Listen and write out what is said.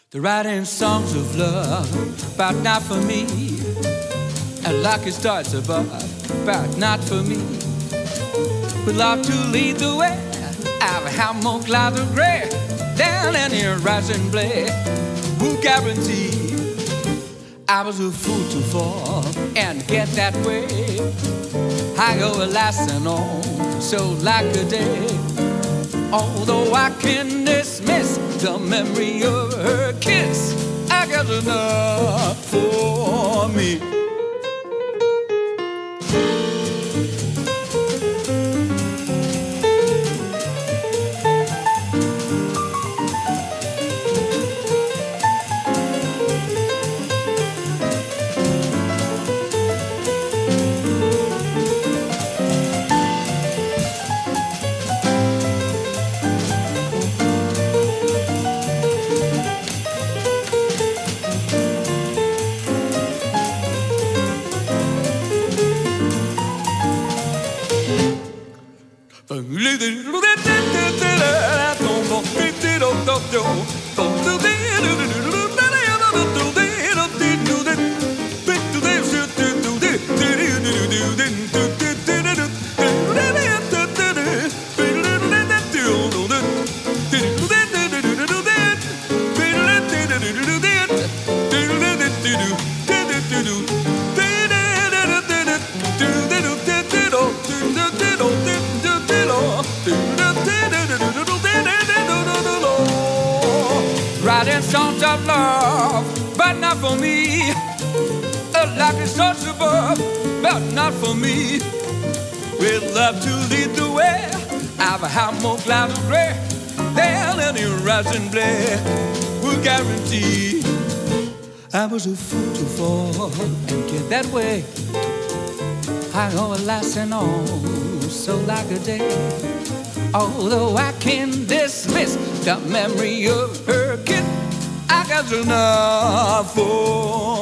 They're writing songs of love, but not for me. And lucky stars above, but not for me. We'd love to lead the way. I've had more clouds of gray down in the horizon blade. Who guarantee I was a fool to fall and get that way? I go lasting on so like a day. Although I can dismiss the memory of her kiss, I got enough for me. Writing songs of love, but not for me. Like a source above, but not for me. We'd love to lead the way. I've had more clouds of gray than any rising blade would guarantee. I was a fool to fall and get that way. I go lasting on so like a day. Although I can dismiss the memory of her kiss, I got enough for